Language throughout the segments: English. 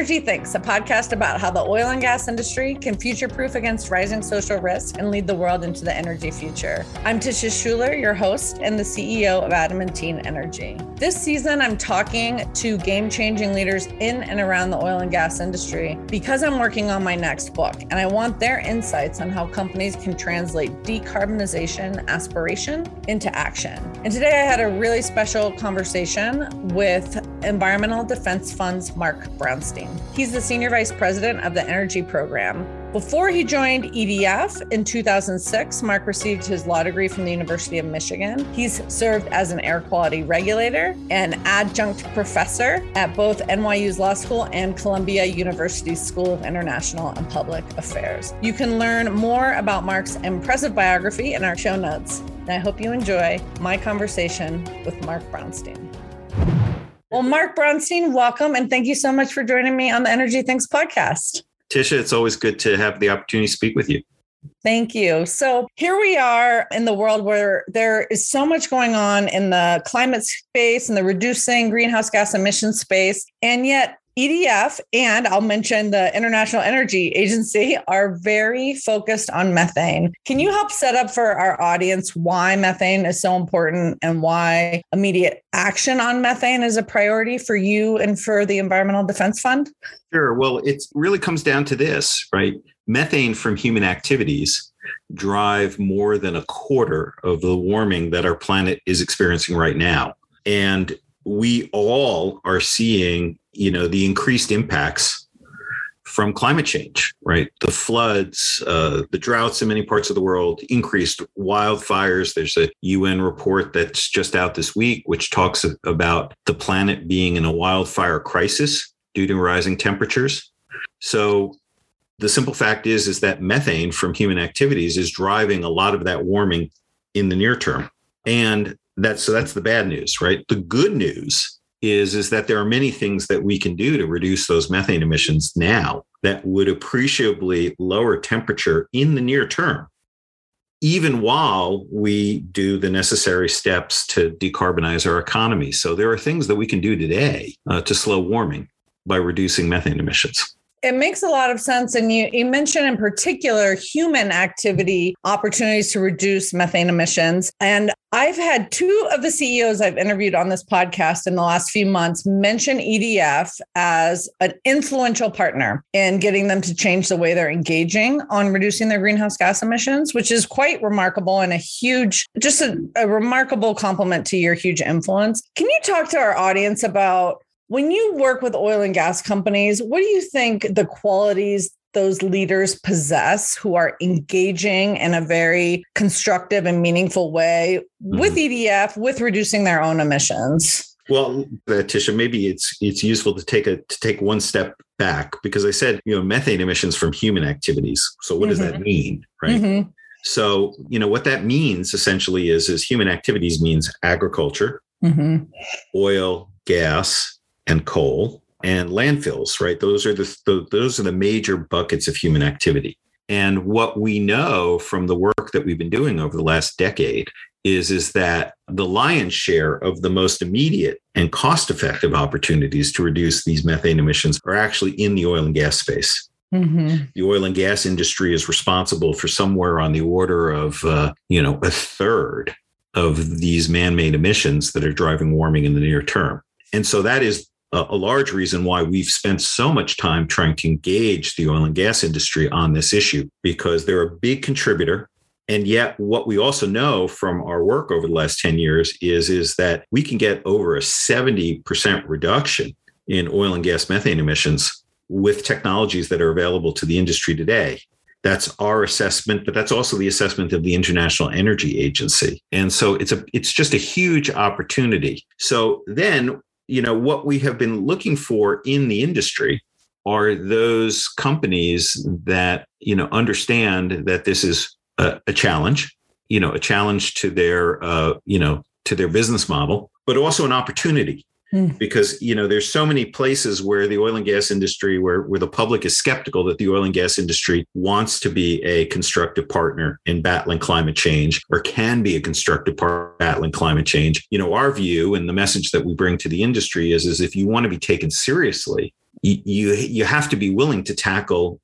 Energy Thinks, a podcast about how the oil and gas industry can future-proof against rising social risk and lead the world into the energy future. I'm Tisha Schuler, your host and the CEO of Adamantine Energy. This season, I'm talking to game-changing leaders in and around the oil and gas industry because I'm working on my next book, and I want their insights on how companies can translate decarbonization aspiration into action. And today I had a really special conversation with Environmental Defense Fund's Mark Brownstein. He's the Senior Vice President of the Energy Program. Before he joined EDF in 2006, Mark received his law degree from the University of Michigan. He's served as an air quality regulator and adjunct professor at both NYU's Law School and Columbia University's School of International and Public Affairs. You can learn more about Mark's impressive biography in our show notes. And I hope you enjoy my conversation with Mark Brownstein. Well, Mark Brownstein, welcome. And thank you so much for joining me on the Energy Thinks podcast. Tisha, it's always good to have the opportunity to speak with you. Thank you. So here we are in the world where there is so much going on in the climate space and the reducing greenhouse gas emissions space. And yet EDF and I'll mention the International Energy Agency are very focused on methane. Can you help set up for our audience why methane is so important and why immediate action on methane is a priority for you and for the Environmental Defense Fund? Sure. Well, it really comes down to this, right? Methane from human activities drive more than a quarter of the warming that our planet is experiencing right now. And we all are seeing, the increased impacts from climate change, right? The floods, the droughts in many parts of the world, increased wildfires. There's a UN report that's just out this week, which talks about the planet being in a wildfire crisis due to rising temperatures. So the simple fact is that methane from human activities is driving a lot of that warming in the near term. And that's the bad news, right? The good news is that there are many things that we can do to reduce those methane emissions now that would appreciably lower temperature in the near term, even while we do the necessary steps to decarbonize our economy. So there are things that we can do today to slow warming by reducing methane emissions. It makes a lot of sense. And you mentioned in particular human activity opportunities to reduce methane emissions. And I've had two of the CEOs I've interviewed on this podcast in the last few months mention EDF as an influential partner in getting them to change the way they're engaging on reducing their greenhouse gas emissions, which is quite remarkable and a remarkable compliment to your huge influence. Can you talk to our audience about when you work with oil and gas companies, what do you think the qualities those leaders possess who are engaging in a very constructive and meaningful way with EDF, with reducing their own emissions? Well, Tisha, maybe it's useful to take one step back because I said, methane emissions from human activities. So what does that mean, right? Mm-hmm. So, what that means essentially is human activities means agriculture, oil, gas, and coal and landfills, right? Those are the major buckets of human activity. And what we know from the work that we've been doing over the last decade is that the lion's share of the most immediate and cost-effective opportunities to reduce these methane emissions are actually in the oil and gas space. Mm-hmm. The oil and gas industry is responsible for somewhere on the order of, a third of these man-made emissions that are driving warming in the near term. And so that is a large reason why we've spent so much time trying to engage the oil and gas industry on this issue, because they're a big contributor. And yet what we also know from our work over the last 10 years is that we can get over a 70% reduction in oil and gas methane emissions with technologies that are available to the industry today. That's our assessment, but that's also the assessment of the International Energy Agency. And so it's just a huge opportunity. So then, what we have been looking for in the industry are those companies that, understand that this is a challenge, a challenge to their, to their business model, but also an opportunity. Because, there's so many places where the oil and gas industry, where the public is skeptical that the oil and gas industry wants to be a constructive partner in battling climate change or can be a constructive partner in battling climate change. Our view and the message that we bring to the industry is if you want to be taken seriously, you have to be willing to tackle,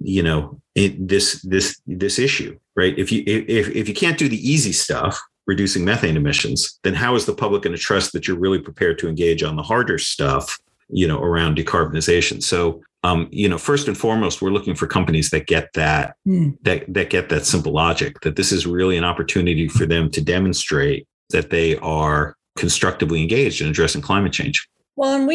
this issue, right? If you can't do the easy stuff, reducing methane emissions, then how is the public going to trust that you're really prepared to engage on the harder stuff, around decarbonization? So, first and foremost, we're looking for companies that get that, that get that simple logic, that this is really an opportunity for them to demonstrate that they are constructively engaged in addressing climate change. Well, and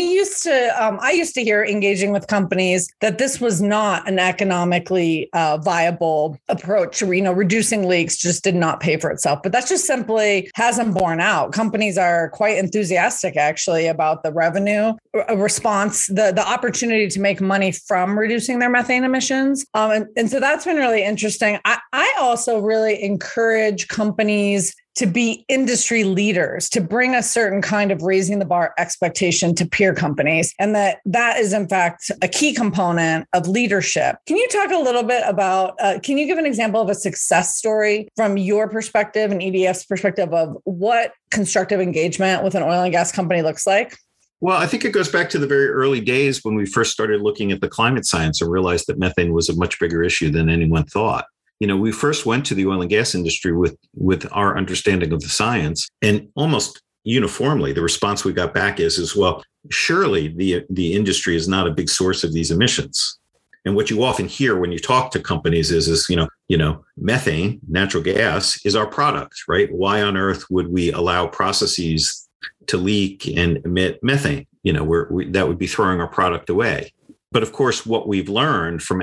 I used to hear engaging with companies that this was not an economically viable approach. Reducing leaks just did not pay for itself, but that just simply hasn't borne out. Companies are quite enthusiastic, actually, about the revenue response, the opportunity to make money from reducing their methane emissions. And so that's been really interesting. I also really encourage companies to be industry leaders, to bring a certain kind of raising the bar expectation to peer companies. And that is, in fact, a key component of leadership. Can you talk a little bit about, can you give an example of a success story from your perspective and EDF's perspective of what constructive engagement with an oil and gas company looks like? Well, I think it goes back to the very early days when we first started looking at the climate science and realized that methane was a much bigger issue than anyone thought. We first went to the oil and gas industry with our understanding of the science, and almost uniformly, the response we got back is well, surely the industry is not a big source of these emissions. And what you often hear when you talk to companies is methane, natural gas, is our product, right? Why on earth would we allow processes to leak and emit methane? That would be throwing our product away. But of course, what we learned from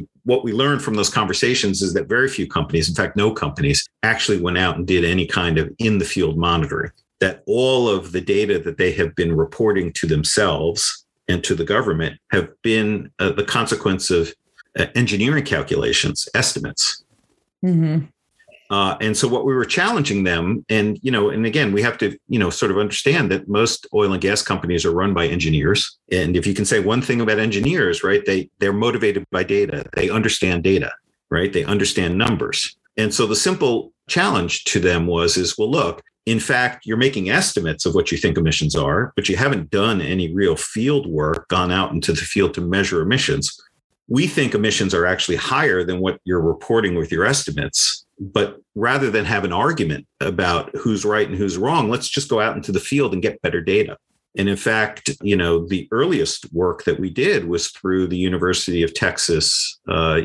those conversations is that very few companies, in fact, no companies, actually went out and did any kind of in the field monitoring. That all of the data that they have been reporting to themselves and to the government have been the consequence of engineering calculations, estimates. Mm-hmm. And so what we were challenging them, and again, we have to, sort of understand that most oil and gas companies are run by engineers. And if you can say one thing about engineers, right, they're motivated by data. They understand data, right? They understand numbers. And so the simple challenge to them is, well, look, in fact, you're making estimates of what you think emissions are, but you haven't done any real field work, gone out into the field to measure emissions. We think emissions are actually higher than what you're reporting with your estimates. But rather than have an argument about who's right and who's wrong, let's just go out into the field and get better data. And in fact, the earliest work that we did was through the University of Texas,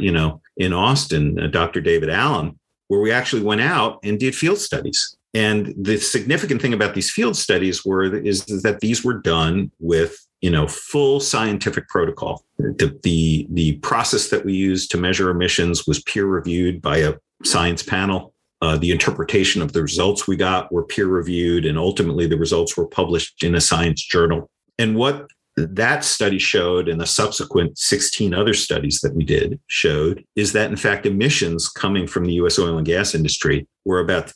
in Austin, Dr. David Allen, where we actually went out and did field studies. And the significant thing about these field studies is that these were done with full scientific protocol. The process that we used to measure emissions was peer reviewed by a science panel. The interpretation of the results we got were peer reviewed, and ultimately the results were published in a science journal. And what that study showed, and the subsequent 16 other studies that we did showed, is that in fact emissions coming from the U.S. oil and gas industry were about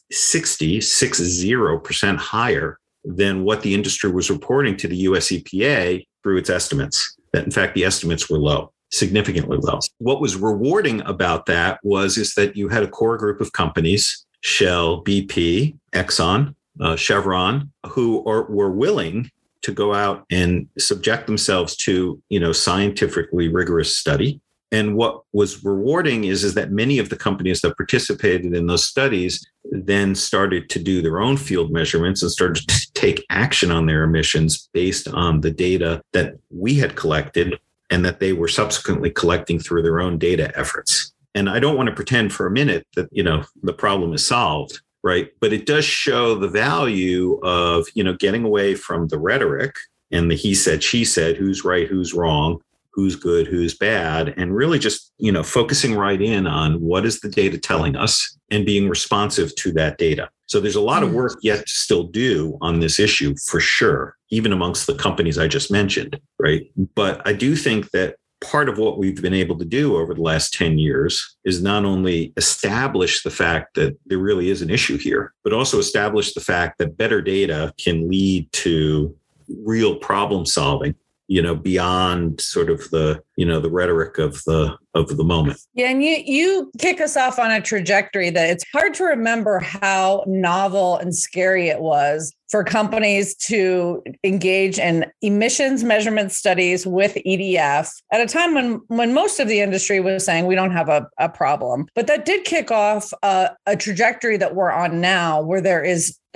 60% higher than what the industry was reporting to the US EPA through its estimates. That in fact, the estimates were low, significantly low. What was rewarding about that is that you had a core group of companies, Shell, BP, Exxon, Chevron, who were willing to go out and subject themselves to, scientifically rigorous study. And what was rewarding is that many of the companies that participated in those studies then started to do their own field measurements and started to take action on their emissions based on the data that we had collected and that they were subsequently collecting through their own data efforts. And I don't want to pretend for a minute that, the problem is solved, right? But it does show the value of, getting away from the rhetoric and the he said, she said, who's right, who's wrong, who's good, who's bad, and really just, focusing right in on what is the data telling us and being responsive to that data. So there's a lot of work yet to still do on this issue for sure, even amongst the companies I just mentioned, right? But I do think that part of what we've been able to do over the last 10 years is not only establish the fact that there really is an issue here, but also establish the fact that better data can lead to real problem solving, beyond sort of the the rhetoric of the moment. Yeah, and you kick us off on a trajectory that it's hard to remember how novel and scary it was for companies to engage in emissions measurement studies with EDF at a time when most of the industry was saying we don't have a problem. But that did kick off a trajectory that we're on now, where there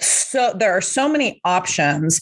are so many options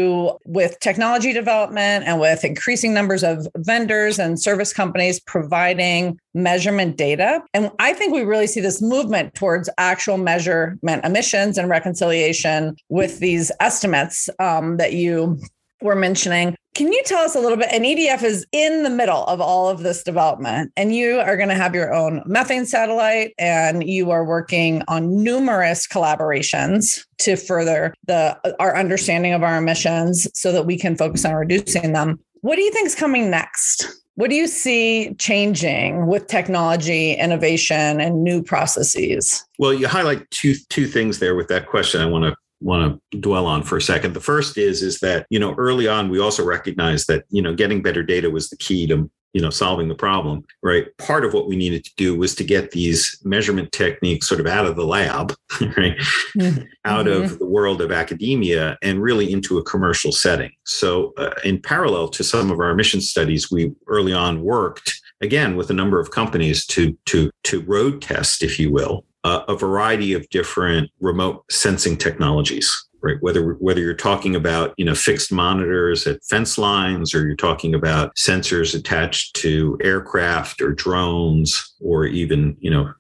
with technology development and with increasing numbers of vendors and service companies providing measurement data. And I think we really see this movement towards actual measurement emissions and reconciliation with these estimates that you were mentioning. Can you tell us a little bit? And EDF is in the middle of all of this development, and you are going to have your own methane satellite, and you are working on numerous collaborations to further our understanding of our emissions so that we can focus on reducing them. What do you think is coming next? What do you see changing with technology, innovation, and new processes? Well, you highlight two things there with that question I want to dwell on for a second. The first is that, early on, we also recognized that, getting better data was the key to, solving the problem, right? Part of what we needed to do was to get these measurement techniques sort of out of the lab, right? Mm-hmm. Out of the world of academia and really into a commercial setting. So in parallel to some of our emission studies, we early on worked, again, with a number of companies to road test, if you will, a variety of different remote sensing technologies, right? Whether you're talking about, fixed monitors at fence lines, or you're talking about sensors attached to aircraft or drones, or even,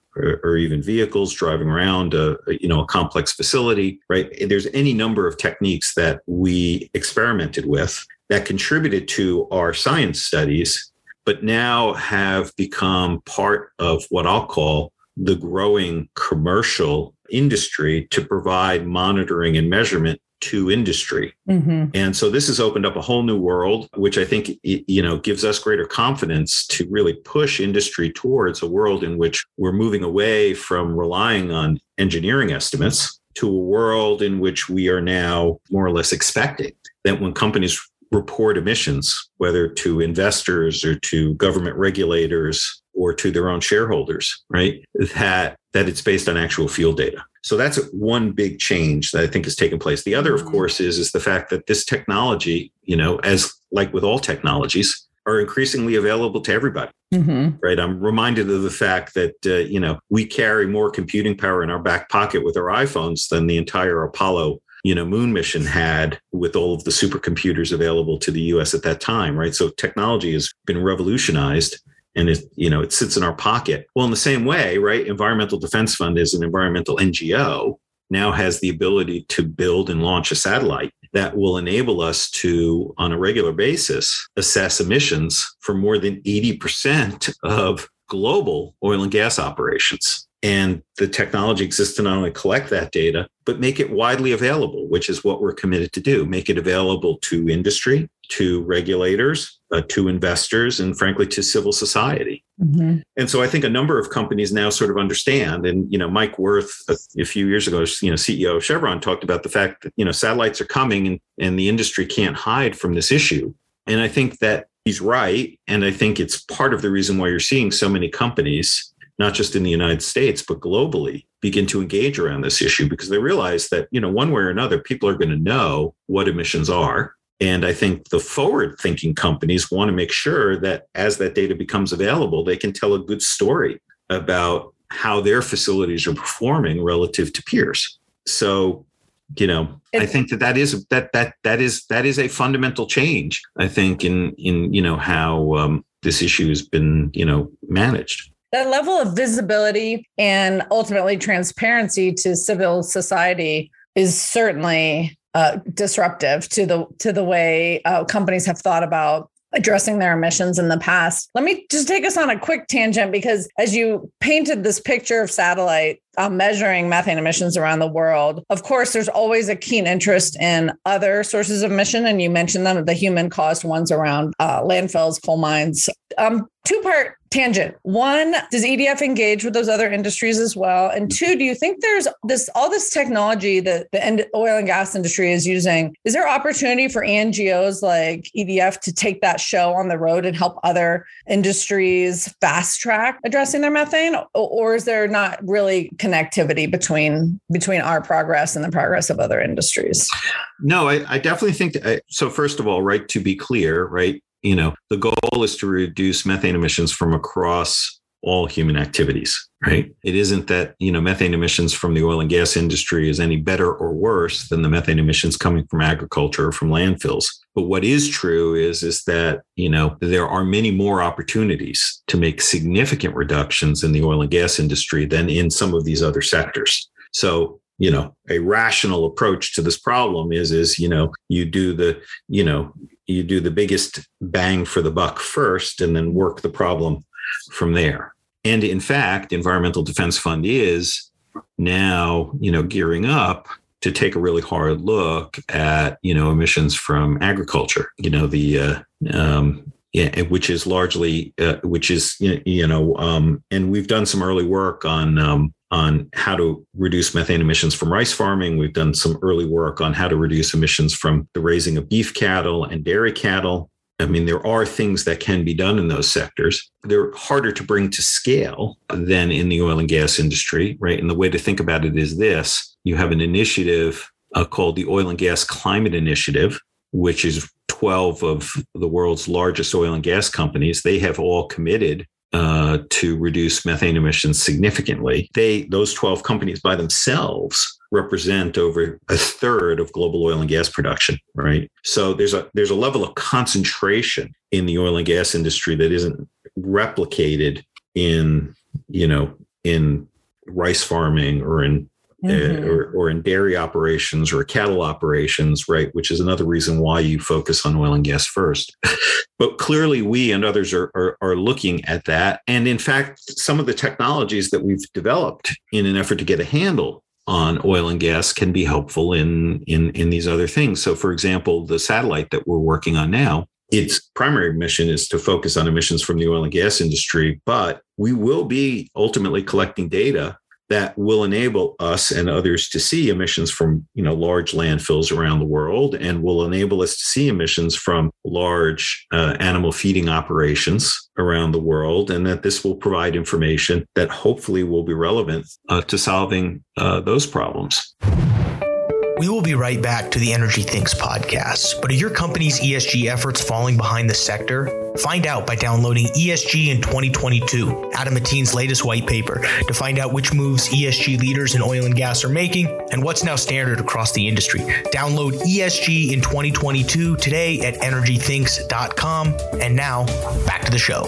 or even vehicles driving around a complex facility, right? There's any number of techniques that we experimented with that contributed to our science studies, but now have become part of what I'll call the growing commercial industry to provide monitoring and measurement to industry. Mm-hmm. And so this has opened up a whole new world, which I think, gives us greater confidence to really push industry towards a world in which we're moving away from relying on engineering estimates to a world in which we are now more or less expecting that when companies report emissions, whether to investors or to government regulators or to their own shareholders, right, that it's based on actual field data. So that's one big change that I think has taken place. The other, of course, is the fact that this technology, as like with all technologies, are increasingly available to everybody, right? I'm reminded of the fact that, we carry more computing power in our back pocket with our iPhones than the entire Apollo moon mission had with all of the supercomputers available to the US at that time, right? So technology has been revolutionized and it sits in our pocket. Well, in the same way, right? Environmental Defense Fund is an environmental NGO, now has the ability to build and launch a satellite that will enable us to, on a regular basis, assess emissions for more than 80% of global oil and gas operations. And the technology exists to not only collect that data, but make it widely available, which is what we're committed to do. Make it available to industry, to regulators, to investors, and frankly, to civil society. Mm-hmm. And so I think a number of companies now sort of understand. And, Mike Wirth, a few years ago, CEO of Chevron, talked about the fact that, satellites are coming and the industry can't hide from this issue. And I think that he's right. And I think it's part of the reason why you're seeing so many companies, not just in the United States, but globally, begin to engage around this issue because they realize that, one way or another, people are going to know what emissions are. And I think the forward-thinking companies want to make sure that as that data becomes available, they can tell a good story about how their facilities are performing relative to peers. So, I think that is a fundamental change, I think, in how this issue has been, managed. That level of visibility and ultimately transparency to civil society is certainly disruptive to the way companies have thought about addressing their emissions in the past. Let me just take us on a quick tangent, because as you painted this picture of satellite measuring methane emissions around the world, of course, there's always a keen interest in other sources of emission. And you mentioned them, the human caused ones around landfills, coal mines. Two-part tangent. One, does EDF engage with those other industries as well? And two, do you think there's all this technology that the oil and gas industry is using? Is there opportunity for NGOs like EDF to take that show on the road and help other industries fast track addressing their methane? Or is there not really connectivity between our progress and the progress of other industries? No, I definitely think that, so first of all, right, to be clear, right, the goal is to reduce methane emissions from across all human activities, right? It isn't that, methane emissions from the oil and gas industry is any better or worse than the methane emissions coming from agriculture or from landfills. But what is true is that, there are many more opportunities to make significant reductions in the oil and gas industry than in some of these other sectors. So, a rational approach to this problem is you do the biggest bang for the buck first and then work the problem from there. And in fact, Environmental Defense Fund is now, gearing up to take a really hard look at, emissions from agriculture, which is largely, and we've done some early work on how to reduce methane emissions from rice farming. We've done some early work on how to reduce emissions from the raising of beef cattle and dairy cattle. I mean, there are things that can be done in those sectors. They're harder to bring to scale than in the oil and gas industry, right? And the way to think about it is this. You have an initiative called the Oil and Gas Climate Initiative, which is 12 of the world's largest oil and gas companies. They have all committed to reduce methane emissions significantly. Those 12 companies by themselves represent over a third of global oil and gas production, right? So there's a level of concentration in the oil and gas industry that isn't replicated in rice farming or in or in dairy operations or cattle operations, right? Which is another reason why you focus on oil and gas first. But clearly we and others are looking at that. And in fact, some of the technologies that we've developed in an effort to get a handle on oil and gas can be helpful in these other things. So for example, the satellite that we're working on now, its primary mission is to focus on emissions from the oil and gas industry, but we will be ultimately collecting data that will enable us and others to see emissions from, large landfills around the world, and will enable us to see emissions from large animal feeding operations around the world, and that this will provide information that hopefully will be relevant to solving those problems. We will be right back to the Energy Thinks podcast. But are your company's ESG efforts falling behind the sector? Find out by downloading ESG in 2022, Adam Mateen's latest white paper, to find out which moves ESG leaders in oil and gas are making and what's now standard across the industry. Download ESG in 2022 today at energythinks.com. And now, back to the show.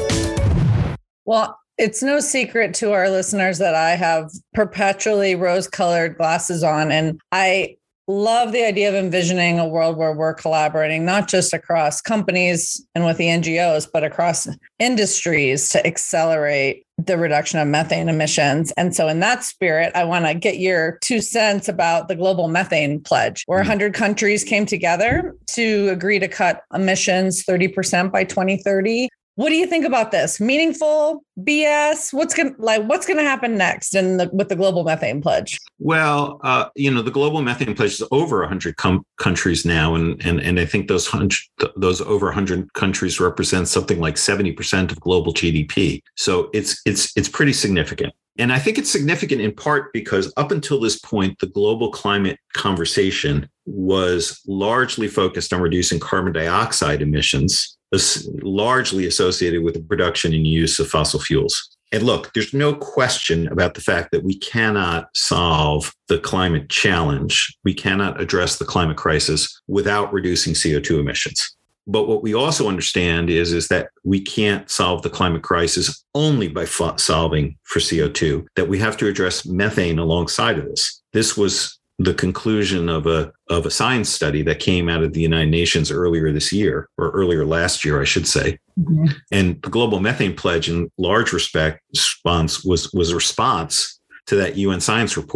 Well, it's no secret to our listeners that I have perpetually rose-colored glasses on, and I love the idea of envisioning a world where we're collaborating, not just across companies and with the NGOs, but across industries to accelerate the reduction of methane emissions. And so in that spirit, I want to get your 2 cents about the Global Methane Pledge, where 100 countries came together to agree to cut emissions 30% by 2030. What do you think about this? Meaningful? BS? What's going to happen next with the Global Methane Pledge? Well, the Global Methane Pledge is over 100 countries now, and I think those over 100 countries represent something like 70% of global GDP. So it's pretty significant. And I think it's significant in part because up until this point, the global climate conversation was largely focused on reducing carbon dioxide emissions, largely associated with the production and use of fossil fuels. And look, there's no question about the fact that we cannot solve the climate challenge. We cannot address the climate crisis without reducing CO2 emissions. But what we also understand is that we can't solve the climate crisis only by solving for CO2, that we have to address methane alongside of this. This was the conclusion of a science study that came out of the United Nations earlier this year, or earlier last year, I should say. Mm-hmm. And the Global Methane Pledge, in large respect, was a response to that UN science report,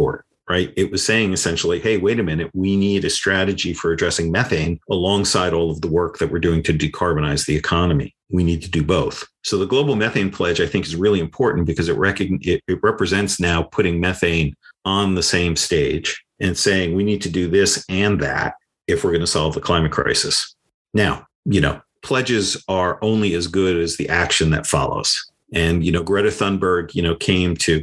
right? It was saying essentially, hey, wait a minute, we need a strategy for addressing methane alongside all of the work that we're doing to decarbonize the economy. We need to do both. So the Global Methane Pledge, I think, is really important because it represents now putting methane on the same stage and saying we need to do this and that if we're going to solve the climate crisis. Now, pledges are only as good as the action that follows. And, Greta Thunberg, came to,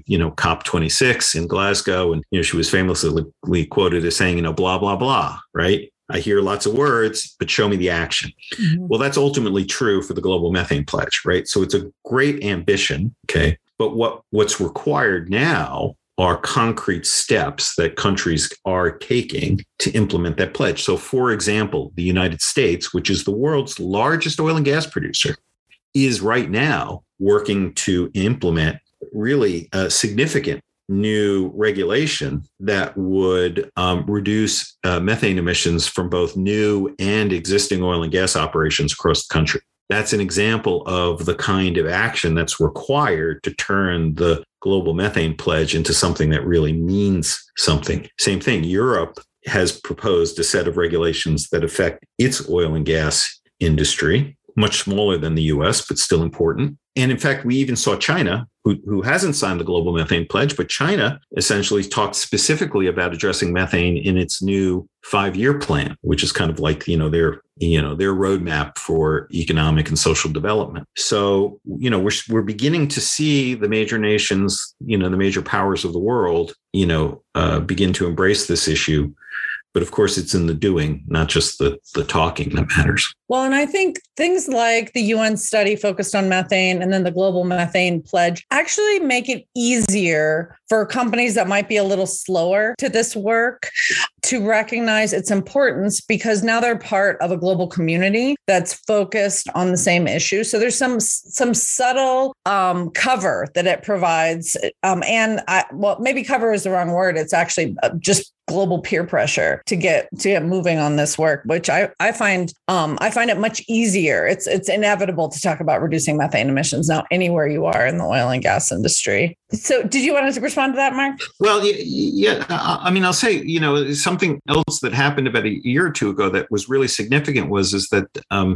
COP26 in Glasgow, and, she was famously quoted as saying, blah, blah, blah, right? I hear lots of words, but show me the action. Mm-hmm. Well, that's ultimately true for the Global Methane Pledge, right? So it's a great ambition, okay? But what's required now are concrete steps that countries are taking to implement that pledge. So, for example, the United States, which is the world's largest oil and gas producer, is right now working to implement really significant new regulation that would reduce methane emissions from both new and existing oil and gas operations across the country. That's an example of the kind of action that's required to turn the Global Methane Pledge into something that really means something. Same thing, Europe has proposed a set of regulations that affect its oil and gas industry, much smaller than the US, but still important. And in fact, we even saw China, who hasn't signed the Global Methane Pledge, but China essentially talked specifically about addressing methane in its new 5-year plan, which is kind of like, their roadmap for economic and social development. So, we're beginning to see the major nations, the major powers of the world, begin to embrace this issue. But of course, it's in the doing, not just the talking that matters. Well, and I think things like the UN study focused on methane and then the Global Methane Pledge actually make it easier for companies that might be a little slower to this work to recognize its importance, because now they're part of a global community that's focused on the same issue. So there's some subtle cover that it provides. Maybe cover is the wrong word. It's actually just global peer pressure to get moving on this work, which I find it much easier. It's inevitable to talk about reducing methane emissions now anywhere you are in the oil and gas industry. So did you want to respond to that, Mark? Well, yeah. I mean, I'll say, something else that happened about a year or two ago that was really significant was that,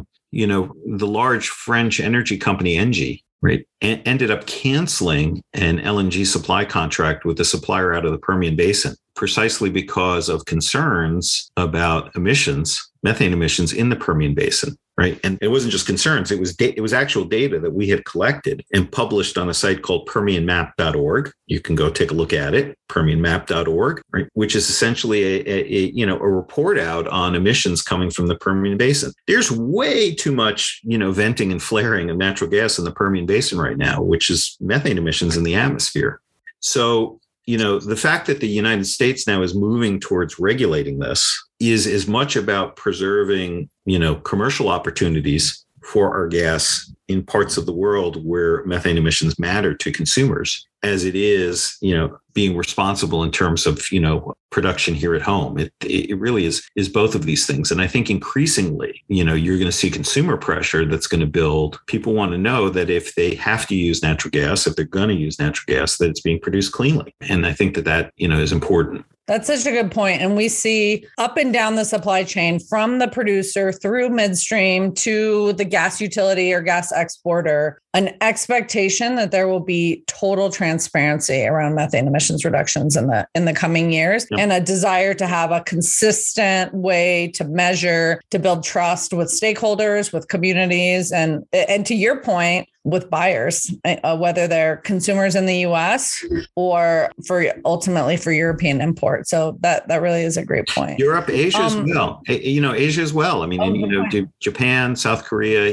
the large French energy company, Engie, right, ended up canceling an LNG supply contract with a supplier out of the Permian Basin, precisely because of concerns about methane emissions in the Permian Basin, right? And it wasn't just concerns, it was actual data that we had collected and published on a site called PermianMap.org. You can go take a look at it, PermianMap.org, right? Which is essentially a report out on emissions coming from the Permian Basin. There's way too much, venting and flaring of natural gas in the Permian Basin right now, which is methane emissions in the atmosphere. So, the fact that the United States now is moving towards regulating this is as much about preserving, commercial opportunities for our gas in parts of the world where methane emissions matter to consumers as it is, being responsible in terms of, production here at home. It really is both of these things. And I think increasingly, you're going to see consumer pressure that's going to build. People want to know that if they have to use natural gas, if they're going to use natural gas, that it's being produced cleanly. And I think that is important. That's such a good point. And we see up and down the supply chain from the producer through midstream to the gas utility or gas exporter, an expectation that there will be total transparency around methane emissions reductions in the coming years, and a desire to have a consistent way to measure, to build trust with stakeholders, with communities, and to your point, with buyers, whether they're consumers in the U.S. or ultimately for European import. So that really is a great point. Europe, Asia as well. Asia as well. I mean, Japan, South Korea,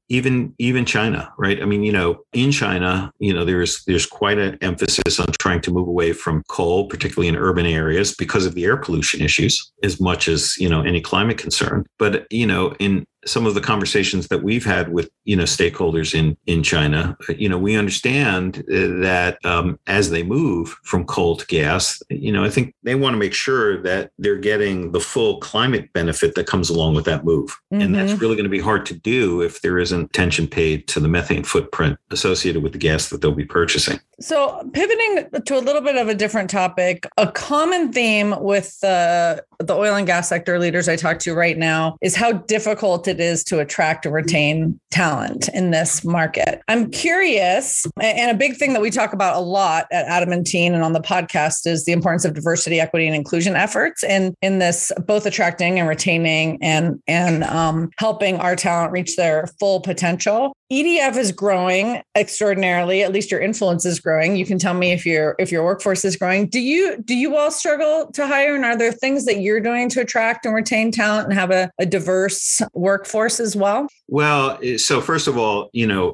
even China, right? I mean, in China, there's quite an emphasis on trying to move away from coal, particularly in urban areas, because of the air pollution issues, as much as any climate concern. But in some of the conversations that we've had with, stakeholders in China, we understand that as they move from coal to gas, I think they want to make sure that they're getting the full climate benefit that comes along with that move. Mm-hmm. And that's really going to be hard to do if there isn't attention paid to the methane footprint associated with the gas that they'll be purchasing. So pivoting to a little bit of a different topic, a common theme with the oil and gas sector leaders I talk to right now is how difficult it is to attract and retain talent in this market. I'm curious, and a big thing that we talk about a lot at Adamantine and on the podcast is the importance of diversity, equity, and inclusion efforts in this, both attracting and retaining and helping our talent reach their full potential. EDF is growing extraordinarily. At least your influence is growing. You can tell me if your workforce is growing. Do you all struggle to hire? And are there things that you're doing to attract and retain talent and have a diverse workforce as well? Well, so first of all,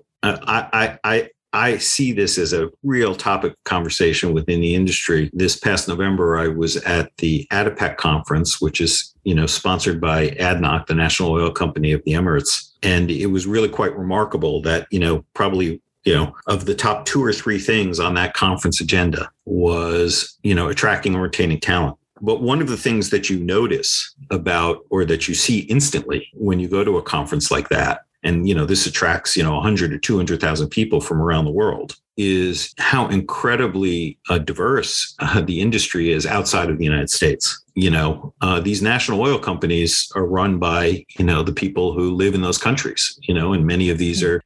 I see this as a real topic of conversation within the industry. This past November, I was at the ADIPEC conference, which is, sponsored by ADNOC, the national oil company of the Emirates. And it was really quite remarkable that, probably, of the top 2 or 3 things on that conference agenda was, attracting and retaining talent. But one of the things that you notice about, or that you see instantly when you go to a conference like that, and, this attracts, 100 or 200,000 people from around the world, is how incredibly diverse the industry is outside of the United States. These national oil companies are run by, the people who live in those countries, and many of these are,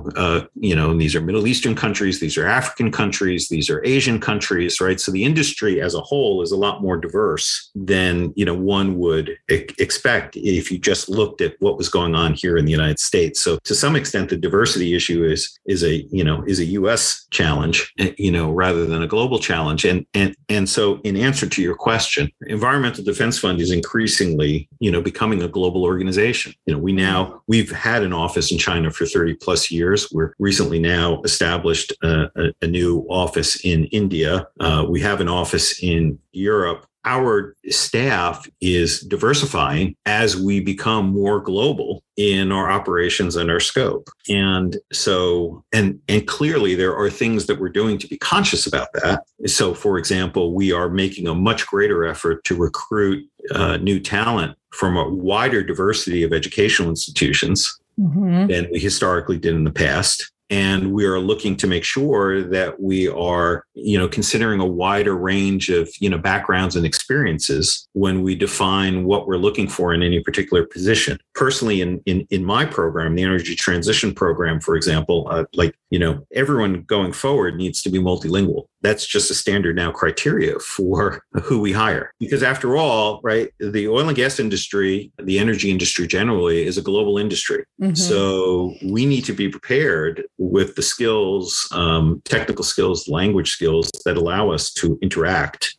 and these are Middle Eastern countries, these are African countries, these are Asian countries, right? So the industry as a whole is a lot more diverse than, one would expect if you just looked at what was going on here in the United States. So to some extent, the diversity issue is a U.S. challenge, rather than a global challenge. And so in answer to your question, Environmental Defense Fund is increasingly, becoming a global organization. We've had an office in China for 30 plus years. We're recently now established a new office in India. We have an office in Europe. Our staff is diversifying as we become more global in our operations and our scope. And so, and clearly there are things that we're doing to be conscious about that. So, for example, we are making a much greater effort to recruit new talent from a wider diversity of educational institutions than we historically did in the past. And we are looking to make sure that we are, considering a wider range of, backgrounds and experiences when we define what we're looking for in any particular position. Personally, in my program, the Energy Transition Program, for example, everyone going forward needs to be multilingual. That's just a standard now criteria for who we hire. Because after all, right, the oil and gas industry, the energy industry generally is a global industry. So we need to be prepared with the skills, technical skills, language skills that allow us to interact,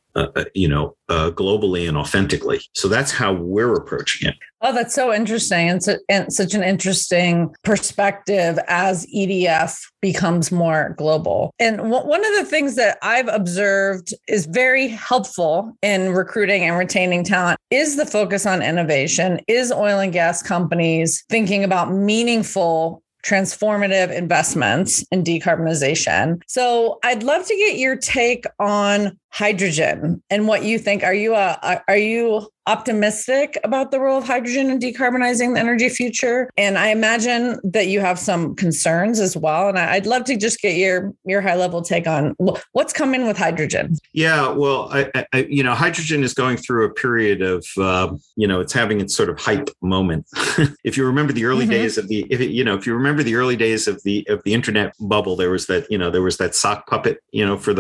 globally and authentically. So that's how we're approaching it. Oh, that's so interesting. And such an interesting perspective as EDF becomes more global. And one of the things that I've observed is very helpful in recruiting and retaining talent is the focus on innovation, is oil and gas companies thinking about meaningful transformative investments in decarbonization. So I'd love to get your take on hydrogen and what you think. Are you optimistic about the role of hydrogen in decarbonizing the energy future? And I imagine that you have some concerns as well. And I'd love to just get your high level take on what's coming with hydrogen. Yeah, well, hydrogen is going through a period of, it's having its sort of hype moment. If you remember the early days of if you remember the early days of the internet bubble, there was that sock puppet, for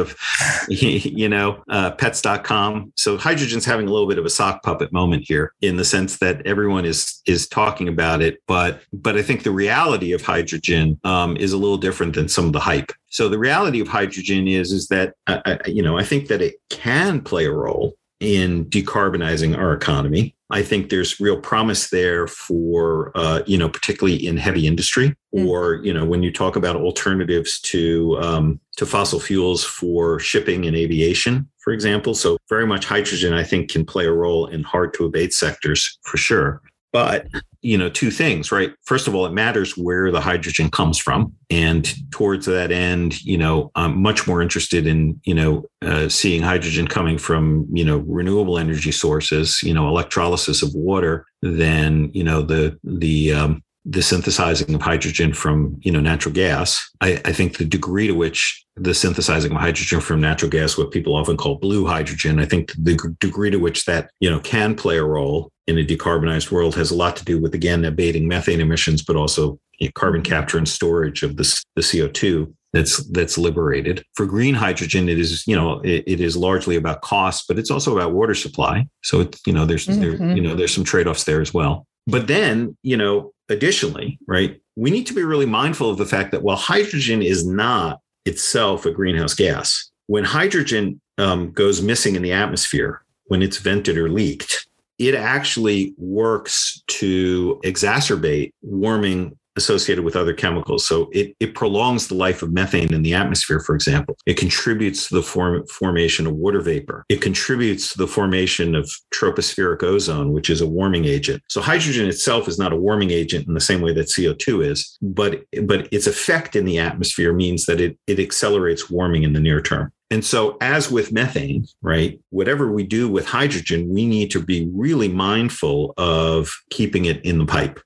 the, pets.com. So hydrogen's having a little bit of a sock puppet moment here in the sense that everyone is talking about it. But I think the reality of hydrogen is a little different than some of the hype. So the reality of hydrogen is that, I think that it can play a role in decarbonizing our economy. I think there's real promise there for, particularly in heavy industry or, when you talk about alternatives to fossil fuels for shipping and aviation, for example. So very much hydrogen, I think, can play a role in hard to abate sectors for sure. But, two things, right? First of all, it matters where the hydrogen comes from. And towards that end, I'm much more interested in, seeing hydrogen coming from, renewable energy sources, electrolysis of water than, the the synthesizing of hydrogen from, natural gas. I think the degree to which the synthesizing of hydrogen from natural gas, what people often call blue hydrogen, I think the degree to which that, can play a role in a decarbonized world has a lot to do with, again, abating methane emissions, but also carbon capture and storage of the CO2 that's liberated. For green hydrogen, it is, it is largely about cost, but it's also about water supply. So it's, there's some trade-offs there as well. But then, additionally, right, we need to be really mindful of the fact that while hydrogen is not itself a greenhouse gas, when hydrogen goes missing in the atmosphere, when it's vented or leaked, it actually works to exacerbate warming associated with other chemicals. So it prolongs the life of methane in the atmosphere, for example. It contributes to the formation of water vapor. It contributes to the formation of tropospheric ozone, which is a warming agent. So hydrogen itself is not a warming agent in the same way that CO2 is, but its effect in the atmosphere means that it accelerates warming in the near term. And so as with methane, right, whatever we do with hydrogen, we need to be really mindful of keeping it in the pipe.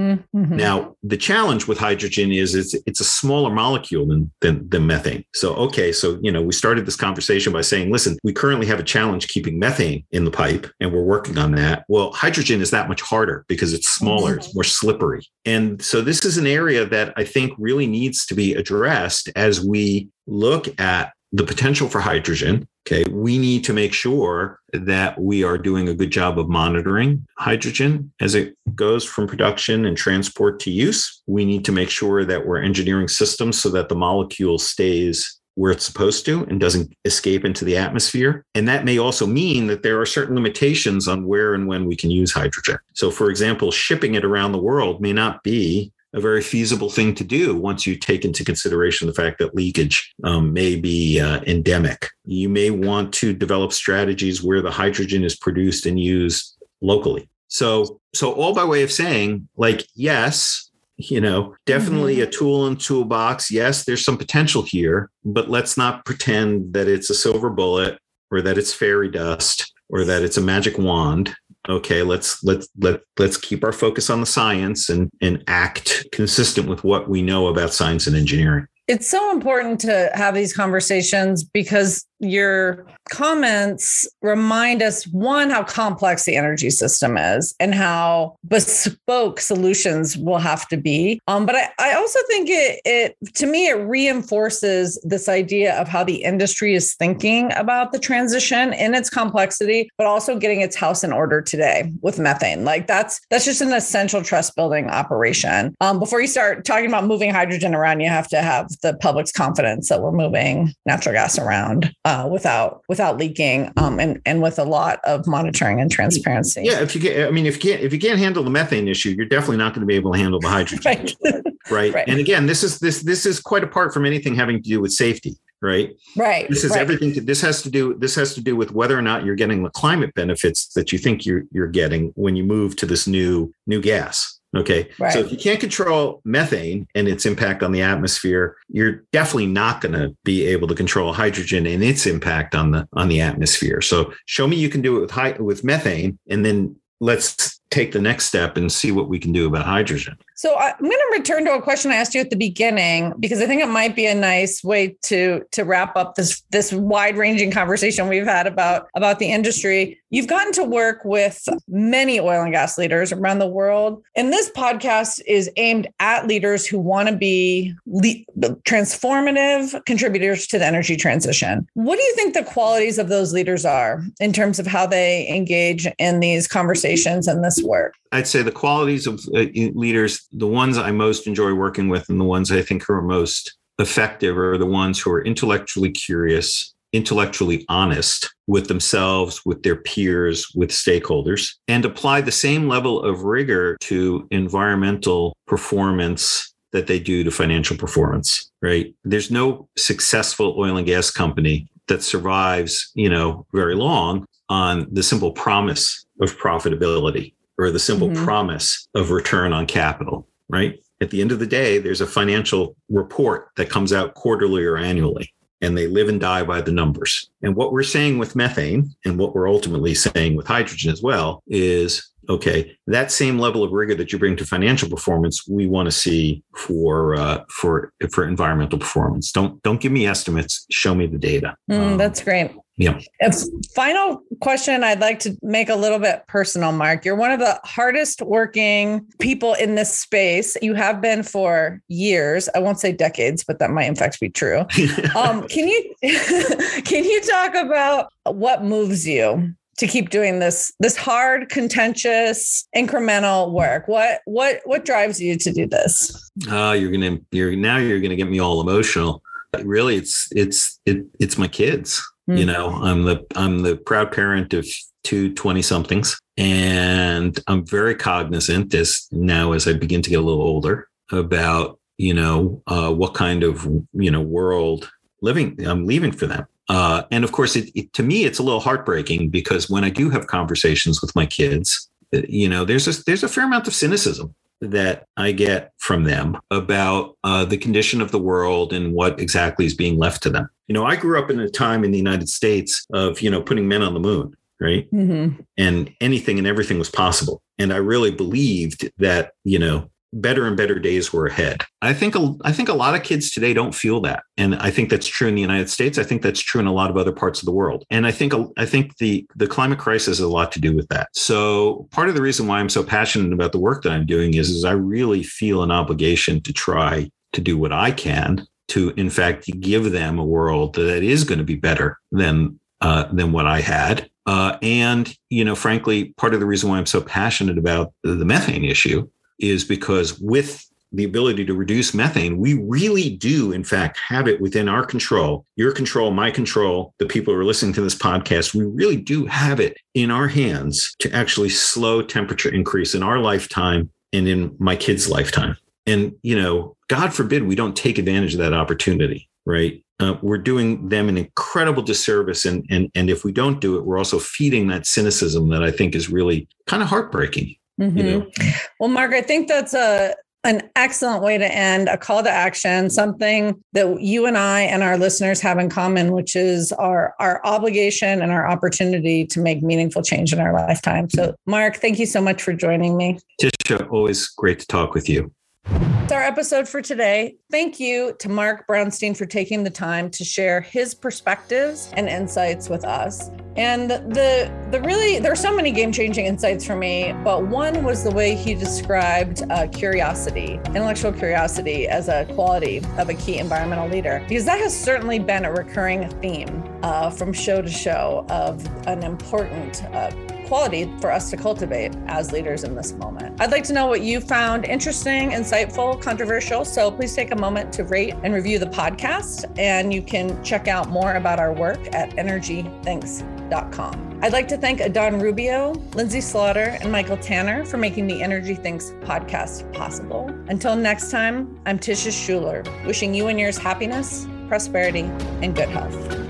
Now, the challenge with hydrogen is it's a smaller molecule than methane. So, we started this conversation by saying, listen, we currently have a challenge keeping methane in the pipe, and we're working on that. Well, hydrogen is that much harder because it's smaller, it's more slippery. And so this is an area that I think really needs to be addressed as we look at the potential for hydrogen. Okay, we need to make sure that we are doing a good job of monitoring hydrogen as it goes from production and transport to use. We need to make sure that we're engineering systems so that the molecule stays where it's supposed to and doesn't escape into the atmosphere. And that may also mean that there are certain limitations on where and when we can use hydrogen. So, for example, shipping it around the world may not be a very feasible thing to do once you take into consideration the fact that leakage may be endemic. You may want to develop strategies where the hydrogen is produced and used locally. So all by way of saying, yes, definitely a tool in the toolbox. Yes, there's some potential here, but let's not pretend that it's a silver bullet or that it's fairy dust or that it's a magic wand. Okay, let's keep our focus on the science and act consistent with what we know about science and engineering. It's so important to have these conversations because your comments remind us, one, how complex the energy system is and how bespoke solutions will have to be. But I also think it to me, it reinforces this idea of how the industry is thinking about the transition in its complexity, but also getting its house in order today with methane. Like that's just an essential trust building operation. Before you start talking about moving hydrogen around, you have to have the public's confidence that we're moving natural gas around without leaking, and with a lot of monitoring and transparency. Yeah, if you can't handle the methane issue, you're definitely not going to be able to handle the hydrogen. Right. And again, this is quite apart from anything having to do with safety. Right. This is everything. This has to do with whether or not you're getting the climate benefits that you think you're getting when you move to this new gas. Okay. Right. So if you can't control methane and its impact on the atmosphere, you're definitely not going to be able to control hydrogen and its impact on the atmosphere. So show me you can do it with methane, and then let's take the next step and see what we can do about hydrogen. So I'm going to return to a question I asked you at the beginning, because I think it might be a nice way to wrap up this wide-ranging conversation we've had about the industry. You've gotten to work with many oil and gas leaders around the world, and this podcast is aimed at leaders who want to be transformative contributors to the energy transition. What do you think the qualities of those leaders are in terms of how they engage in these conversations and this work? I'd say the qualities of leaders, the ones I most enjoy working with and the ones I think are most effective are the ones who are intellectually curious, intellectually honest with themselves, with their peers, with stakeholders, and apply the same level of rigor to environmental performance that they do to financial performance, right? There's no successful oil and gas company that survives, very long on the simple promise of profitability or the simple promise of return on capital, right? At the end of the day, there's a financial report that comes out quarterly or annually. and they live and die by the numbers. And what we're saying with methane, and what we're ultimately saying with hydrogen as well, is, okay, that same level of rigor that you bring to financial performance, we want to see for environmental performance. Don't give me estimates. Show me the data. That's great. Yeah. Final question. I'd like to make a little bit personal, Mark. You're one of the hardest working people in this space. You have been for years. I won't say decades, but that might in fact be true. Can you talk about what moves you to keep doing this hard, contentious, incremental work? What drives you to do this? You're gonna get me all emotional. Really, it's my kids. You know, I'm the proud parent of two 20-somethings, and I'm very cognizant as I begin to get a little older about, what kind of, world I'm leaving for them. And of course, to me, it's a little heartbreaking because when I do have conversations with my kids, there's a fair amount of cynicism that I get from them about the condition of the world and what exactly is being left to them. I grew up in a time in the United States of, putting men on the moon, right? Mm-hmm. And anything and everything was possible. And I really believed that, better and better days were ahead. I think a lot of kids today don't feel that. And I think that's true in the United States. I think that's true in a lot of other parts of the world. And I think the climate crisis has a lot to do with that. So part of the reason why I'm so passionate about the work that I'm doing is I really feel an obligation to try to do what I can to, in fact, give them a world that is going to be better than what I had. And, frankly, part of the reason why I'm so passionate about the methane issue is because with the ability to reduce methane, we really do, in fact, have it within our control, your control, my control, the people who are listening to this podcast. We really do have it in our hands to actually slow temperature increase in our lifetime and in my kids' lifetime. And, God forbid we don't take advantage of that opportunity, right? We're doing them an incredible disservice. And if we don't do it, we're also feeding that cynicism that I think is really kind of heartbreaking. Mm-hmm. Well, Mark, I think that's an excellent way to end, a call to action, something that you and I and our listeners have in common, which is our obligation and our opportunity to make meaningful change in our lifetime. So, Mark, thank you so much for joining me. Tisha, always great to talk with you. That's our episode for today. Thank you to Mark Brownstein for taking the time to share his perspectives and insights with us. And there are so many game-changing insights for me, but one was the way he described curiosity, intellectual curiosity, as a quality of a key environmental leader, because that has certainly been a recurring theme from show to show of an important quality for us to cultivate as leaders in this moment. I'd like to know what you found interesting, insightful, controversial. So please take a moment to rate and review the podcast, and you can check out more about our work at energythinks.com. I'd like to thank Adon Rubio, Lindsay Slaughter, and Michael Tanner for making the Energy Thinks podcast possible. Until next time, I'm Tisha Schuler, wishing you and yours happiness, prosperity, and good health.